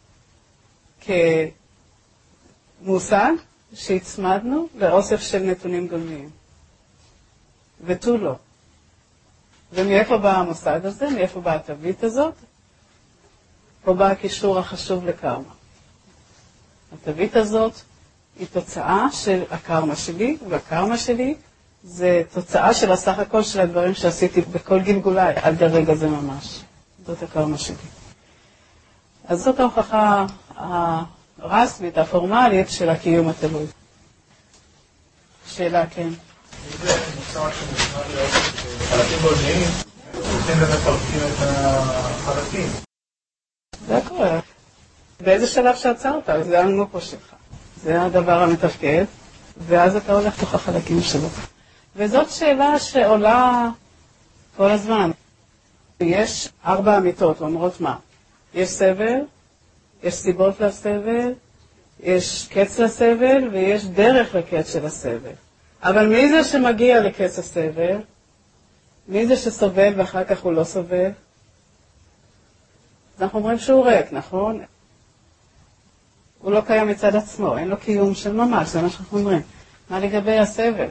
[SPEAKER 1] כמושג שהצמדנו לאוסף של נתונים גולמיים. ותו לא. ומאיפה בא המושג הזה? מאיפה באה התווית הזאת? פה בא הקישור החשוב לקרמה. התווית הזאת היא תוצאה של הקרמה שלי, והקרמה שלי זה תוצאה של הסך הכל של הדברים שעשיתי בכל גלגולי, עד הרגע זה ממש. זאת הקרמה שלי. אז זאת ההוכחה הרסמית, הפורמלית של הקיום התלוי. שאלה, כן.
[SPEAKER 4] זה מוצא שנשמע להיות חלקים גולמיים, רוצים באמת פרקים את החלקים.
[SPEAKER 1] זה קורה. באיזה שלב שעצרת, זה הנופו שלך. זה הדבר המתפקד, ואז אתה הולך תוך החלקים שלו. וזאת שאלה שעולה כל הזמן. יש 4 אמיתות, אומרות מה? יש סבל, יש סיבות לסבל, יש קץ לסבל, ויש דרך לקץ של הסבל. אבל מי זה שמגיע לקץ הסבל? מי זה שסובל ואחר כך הוא לא סובל? אנחנו אומרים שהוא ריק, נכון? הוא לא קיים מצד עצמו, אין לו קיום של ממש, זה מה שאנחנו אומרים. מה לגבי הסבל?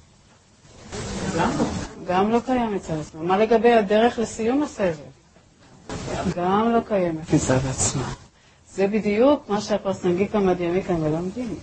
[SPEAKER 1] גם לא קיים מצד עצמו. מה לגבי הדרך לסיום הסבל? גם לא קיימת מצד עצמה. זה בדיוק מה שהפרסנגיקה מדיימיקה מלמדים.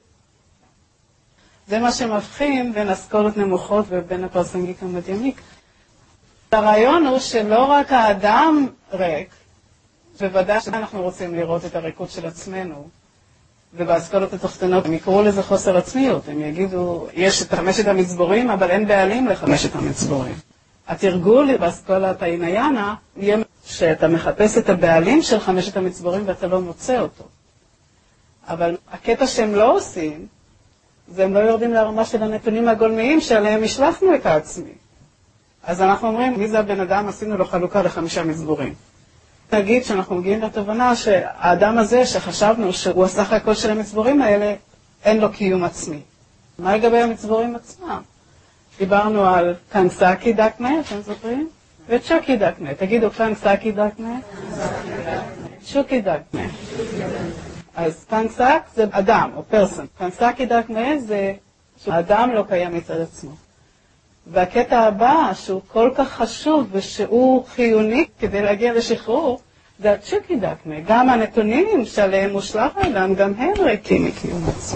[SPEAKER 1] זה מה שמבחין בין אסכולות נמוכות ובין הפרסנגיקה מדיימיקה. הרעיון הוא שלא רק האדם ריק, בוודאי שאנחנו רוצים לראות את הריקות של עצמנו, ובאסכולות התחתונות הם יקראו לזה חוסר עצמיות. הם יגידו, יש את 5 המצבורים, אבל אין בעלים ל5 המצבורים. התרגול באסכולת העיניינה יהיה שאתה מחפש את הבעלים של 5 המצבורים ואתה לא מוצא אותו. אבל הקטע שהם לא עושים, זה הם לא יורדים לרמה של הנתונים הגולמיים שעליהם השלפנו את העצמי. אז אנחנו אומרים, מי זה הבן אדם? עשינו לו חלוקה ל5 מצבורים. נגיד שאנחנו מגיעים לתובנה שהאדם הזה שחשבנו שהוא הסך הכל של המצבורים האלה, אין לו קיום עצמי. מה לגבי המצבורים עצמם? דיברנו על קנסקי דקנה, אתם זוכרים? וצ'וקי דקנה. תגידו קנסקי דקנה? צ'וקי דקנה. אז קנסק זה אדם או פרסון. קנסקי דקנה זה שהאדם לא קיים מצד עצמו. והקטע הבא, שהוא כל כך חשוב ושהוא חיוני כדי להגיע לשחרור, זה הצ'וקי דקנה. גם הנתונים שעליהם מושלח האדם, גם הם ריקים מקיום עצמו.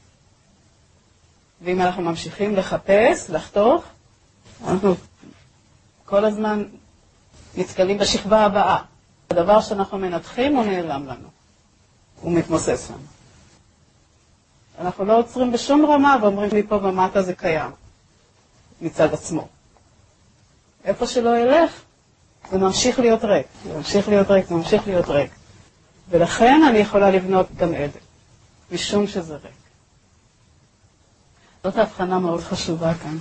[SPEAKER 1] ואם אנחנו ממשיכים לחפש, לחתוך, אנחנו כל הזמן נתקלים בשכבה הבאה. הדבר שאנחנו מנתחים הוא נעלם לנו. הוא מתמוסס לנו. אנחנו לא עוצרים בשום רמה ואומרים מפה במטה זה קיים. מצד עצמו. איפה שלא ילך, זה ממשיך להיות ריק. זה ממשיך להיות ריק, זה ממשיך להיות ריק. ולכן אני יכולה לבנות גם עדן. משום שזה ריק. זאת ההבחנה מאוד חשובה כאן.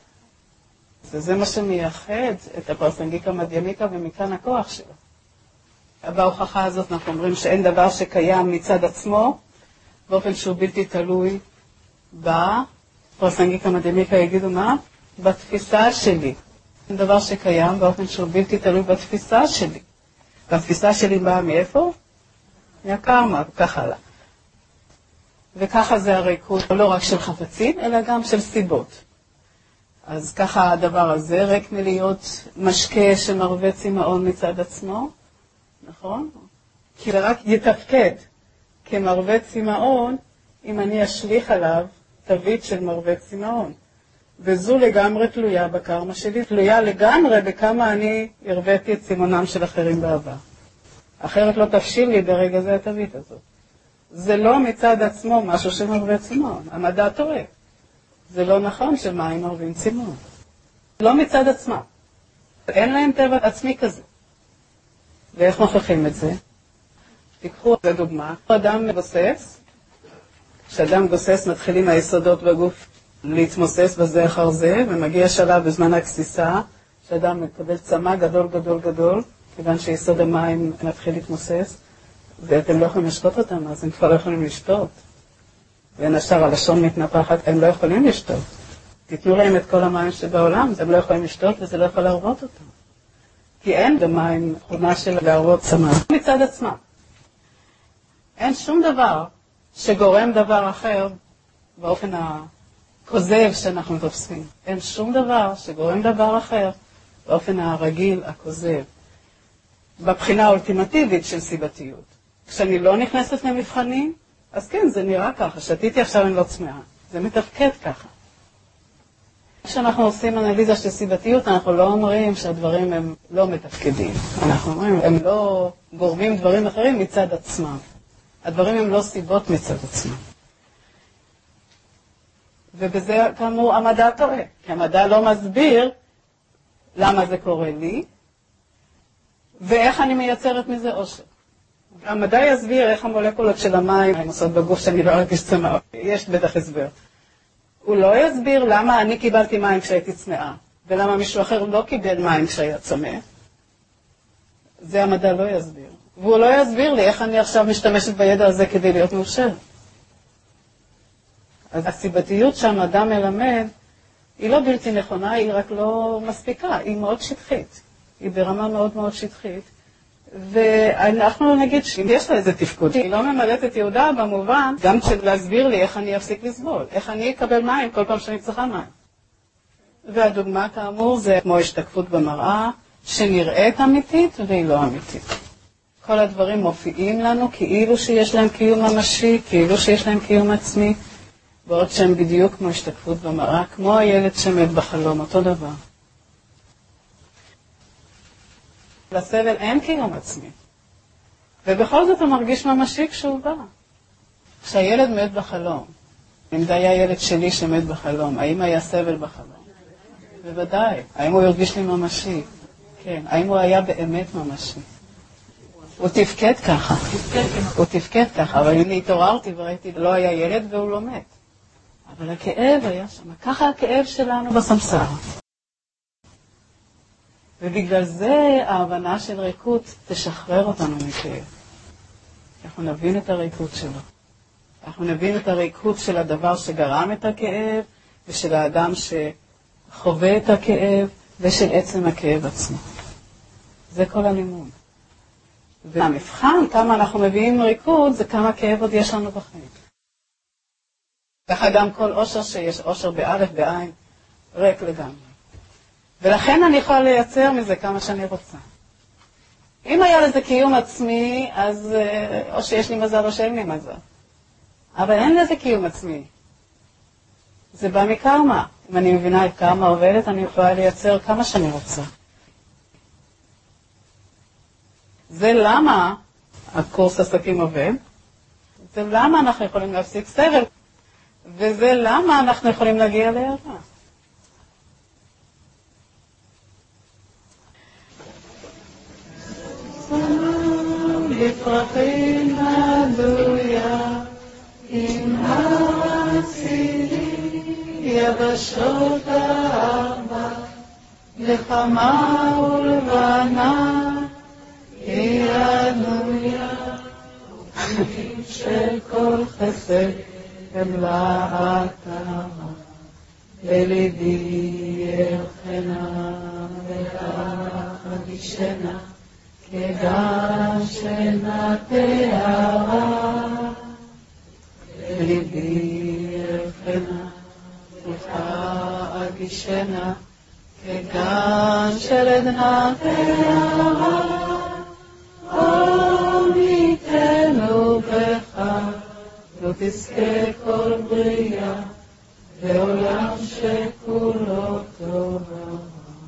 [SPEAKER 1] וזה מה שמייחד את הפרסנגיקה מדיימיקה ומכאן הכוח שלו. בהוכחה הזאת אנחנו אומרים שאין דבר שקיים מצד עצמו, באופן שהוא בלתי תלוי בפרסנגיקה מדיימיקה יגידו מה? בתפיסה שלי. אין דבר שקיים באופן שהוא בלתי תלוי בתפיסה שלי. והתפיסה שלי באה מאיפה? מהקרמה, וכך הלאה. וככה זה הריקות, לא רק של חפצים, אלא גם של סיבות. אז ככה הדבר הזה ריק מלהיות משקה שמרווה צמאון מצד עצמו, נכון? כי זה רק יתפקד כמרווה צמאון אם אני אשליך עליו תווית של מרווה צמאון. וזו לגמרי תלויה בקרמה שלי, תלויה לגמרי בכמה אני הרוויתי את צמאונם של אחרים בעבר. אחרת לא תפשיל לי ברגע זה התווית הזאת. זה לא מצד עצמו משהו שמרווה צמאון. המדע טועה. זה לא נכון שמים מרווים צמאון. לא מצד עצמה. אין להם טבע עצמי כזה. ואיך מוכיחים את זה? תיקחו לדוגמה, אדם גוסס, כשאדם גוסס מתחילים היסודות בגוף להתמוסס בזה אחר זה, ומגיע שלב בזמן הגסיסה, שאדם מקבל צמא גדול גדול גדול, כיוון שיסוד המים מתחיל להתמוסס, ואתם לא יכולים לשתות אותם, אז הם כבר לא יכולים לשתות. ואין השאר הלשון מתנפחת, הם לא יכולים לשתות. תיתנו להם את כל המים שבעולם, הם לא יכולים לשתות וזה לא יכול להרוות אותם. כי אין במים תכונה של להרוות צמא. מצד עצמה. אין שום דבר שגורם דבר אחר באופן הכוזב שאנחנו תופסים. אין שום דבר שגורם דבר אחר באופן הרגיל, הכוזב. בבחינה האולטימטיבית של סיבתיות. כשאני לא נכנסת למבחנים, אז כן, זה נראה ככה. שתיתי עכשיו אני לא צמאה. זה מתפקד ככה. כשאנחנו עושים אנליזה של סיבתיות, אנחנו לא אומרים שהדברים הם לא מתפקדים. אנחנו אומרים, הם לא גורמים דברים אחרים מצד עצמם. הדברים הם לא סיבות מצד עצמם. ובזה כאמור המדע טועה. כי המדע לא מסביר למה זה קורה לי, ואיך אני מייצרת מזה אושר. המדע יסביר איך המולקולות של המים הם עושות בגוף שאני לא ארגיש צמאה. יש בטח הסבר. הוא לא יסביר למה אני קיבלתי מים כשהייתי צמאה, ולמה מישהו אחר לא קיבל מים כשהיה צמא. זה המדע לא יסביר. והוא לא יסביר לי איך אני עכשיו משתמשת בידע הזה כדי להיות מאושר. אז הסיבתיות שהמדע מלמד היא לא בלתי נכונה, היא רק לא מספיקה, היא מאוד שטחית. היא ברמה מאוד מאוד שטחית. ואנחנו נגיד שאם יש לה איזה תפקוד, היא לא ממלאת את יהודה במובן, גם של להסביר לי איך אני אפסיק לסבול, איך אני אקבל מים כל פעם שאני צריכה מים. והדוגמה כאמור זה כמו השתקפות במראה, שנראית אמיתית והיא לא אמיתית. כל הדברים מופיעים לנו כאילו שיש להם קיום ממשי, כאילו שיש להם קיום עצמי, בעוד שהם בדיוק כמו השתקפות במראה, כמו הילד שמת בחלום, אותו דבר. לסבל אין קיום עצמי, ובכל זאת הוא מרגיש ממשי כשהוא בא. כשהילד מת בחלום, אם זה היה ילד שלי שמת בחלום, האם היה סבל בחלום? בוודאי. האם הוא הרגיש לי ממשי? כן. האם הוא היה באמת ממשי? הוא תפקד ככה. הוא תפקד ככה, אבל אני התעוררתי וראיתי, לא היה ילד והוא לא מת. אבל הכאב היה שם. ככה הכאב שלנו בסמסר. ובגלל זה ההבנה של ריקות תשחרר אותנו מכאב. אנחנו נבין את הריקות שלו. אנחנו נבין את הריקות של הדבר שגרם את הכאב, ושל האדם שחווה את הכאב, ושל עצם הכאב עצמו. זה כל הלימוד. והמבחן, כמה אנחנו מביאים ריקות, זה כמה כאב עוד יש לנו בחיים. ככה גם כל אושר שיש, אושר באלף, בעין, ריק לגמרי. ולכן אני יכולה לייצר מזה כמה שאני רוצה. אם היה לזה קיום עצמי, אז או שיש לי מזל או שאין לי מזל. אבל אין לזה קיום עצמי. זה בא מקרמה. אם אני מבינה את קרמה עובדת, אני יכולה לייצר כמה שאני רוצה. זה למה הקורס עסקים עובד. זה למה אנחנו יכולים להפסיק סבל. וזה למה אנחנו יכולים להגיע לאהבה. לפרחים הדויה עם הצילי יבשות הארבע לחמה ולבנה היא הדויה שכל חסד אמלאתה לליבי ירחנה ולחגישנה כגן שנטעה לליבי ירחנה ולחגישנה כגן שנטעה עמיתנו בך לא תזכה כל בריאה בעולם שכולו טובה.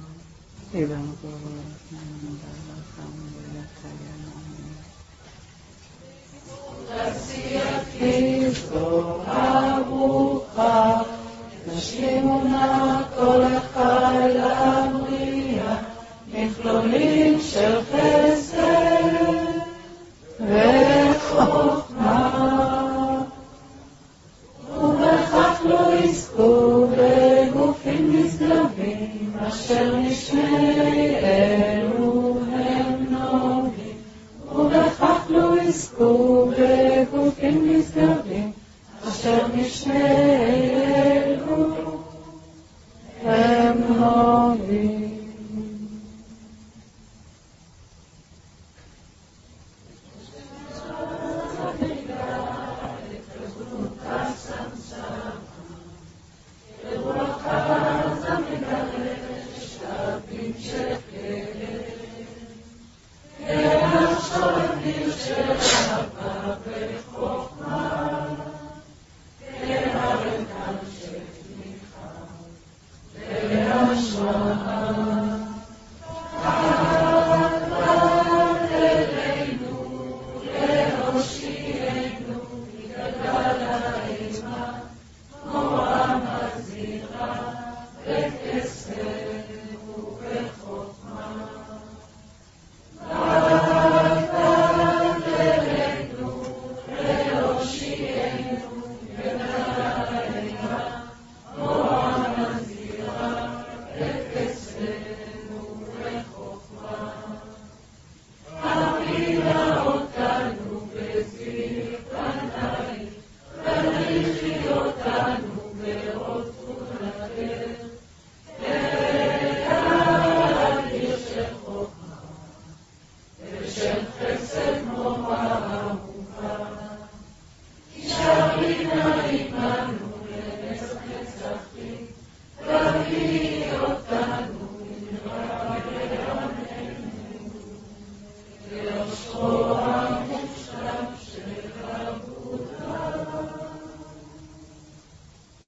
[SPEAKER 1] עשייתי זוהה ברוכה נשלימו נא כל אחד לבריאה מכלולים של חסד וחוכמה ובכך לא יזכו בגופים נשגבים אשר נשמענו הם נוגעים ובכך לא יזכו בגופים נשגבים אשר נשמענו הם נוגעים. Shama